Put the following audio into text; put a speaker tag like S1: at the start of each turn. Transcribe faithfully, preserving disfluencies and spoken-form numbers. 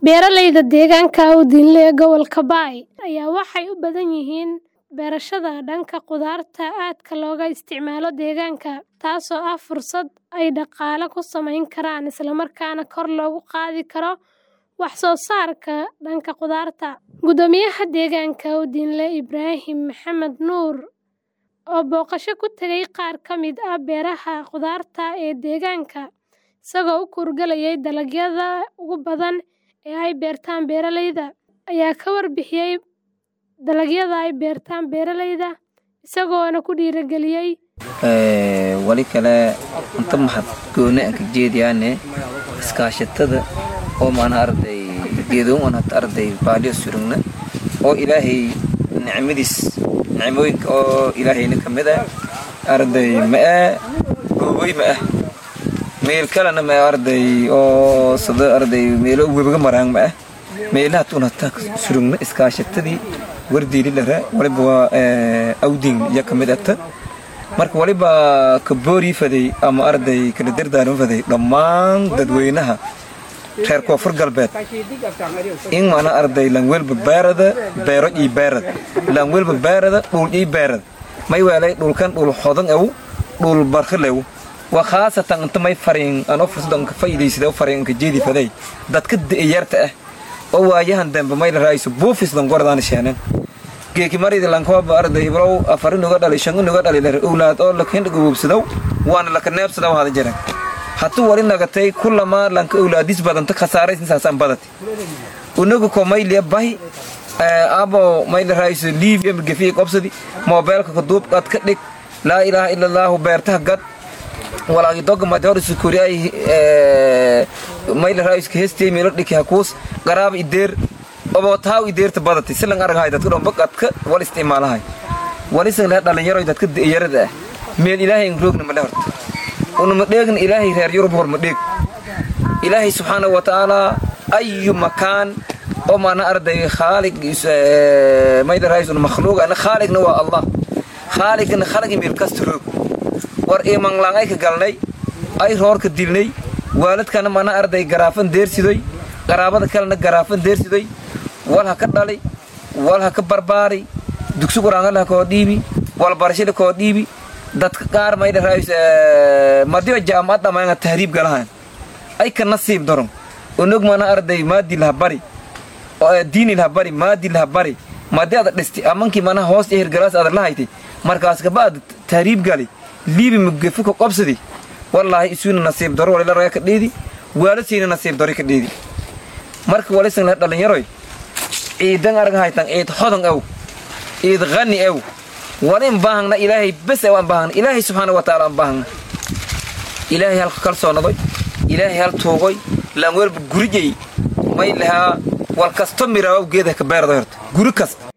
S1: Beeralayda deegaanka Awdinle ee gobolka Bay ayaa waxay u badan yihiin beerashada dhanka khudaarta aadka looga isticmaalo deegaanka, taasoo ah fursad ay dhaqaale ku samayn karaan isla markaana kor loogu qaadi karo wax soo saarka dhanka khudaarta. Guddoomiyaha deegaanka Awdinle Ibraahim Maxamed Nuur oo booqasho ku tagay qaar ka mid ah beeraha khudaarta ee deegaanka, isagoo u kurgalayay dalagyada ugu badan ee ay beertaan beeralayda, ayaa ka warbixiyay dalagyada ay beertaan beeralayda, isagoona ku dhiirigeliyay
S2: ee wali kale inta maxad gooni aan ka jeediyaane iskaashatada oo maan arday geedoon aan arday baadiyo surugna oo ilaahay nicmadiis nicmooyinka oo ilaahayna kamid ah arday ma goobay ma meel kalena ma arday oo sida arday meel webiga maraan ma meelaha tunata surugna iskaashatadii wardiili lara waliba Awdin ya kamid ah marka waliba ka boori faday ama arday kala dardaaran faday dhammaan dadweynaha reer koonfur galbeed in mana arday lan welba baarada beero ii baarad lan welba baarada dhul ii baarad may weelay dhulkan dhul xodan aw dhul barkhalew wa khaasatan inta may fariin aan oo fursadan ka faa'iideysado fariin ka jeedi faday dadka yarta ah oo waayahan dambe may la raayso buufis dan gordaan sheenan geeki marida lan koob arday ibrow afarin uga dhalay shan uga dhalay leer awlaad oo la keen gubsado waana la kaneebsado hada jiran hatta wali nagatay kullama lan ka awlaadis badan ta khasaaraysan saasan badati unagu ko may leebahay abo may la raayso live em gefi qabsadi mobilka ka duub qad ka dhig la ilaaha illa allah beerta gad walaagi dog ma door sukuri ay may la raayso ka heestay meel dhiki hakuus garaab ideer oo taaw ideerta badati silan aragay dadka dhanba qadka wal isticmaalahay wali san la dhalinyaro dadka yarada meel ilaahay roogna ma la horta unu ma dheegna ilaahay reer yurub hor ma dheeg ilaahay subhanahu wa ta'ala ayu makan oo maana arday khaliq may la raayso makhluuq ana khaliqna waa allah khaliqna khaliq meel kastro war ee manglaangay ka galnay ay roorka dilnay waalidkana maana arday garaafan deersiday qaraabada kalena garaafan deersiday wal ha ka dhalay wal ha ka barbaari dugsi quraanka la ko dhiibi wal barashada ko dhiibi dadka qaar may raayis madiyo jaamacada ma tahriib galahan ay ka nasiib daron unug mana arday maadi la bari oo diini la bari maadi la bari maadada dhisti amanki mana hoos eher galaas aad la haytay markaas ka baad tahriib gali liibi mugafo ko qabsadi wallahi isuuna nasiib daro wala raaya ka dheedi waalidina nasiib daro ka dheedi marka walisan la dhalinyaroy ciidan arag haytan ciid xodan aw ciid qani aw walin baahna ilaahay bas aan baahna ilaahay subhanahu wa ta'ala baahna ilaahay hal kalsoonaday ilaahay hal toogay lan walba gurigay may laha wal kasto miraw geeda ka beerdo horta guri kasta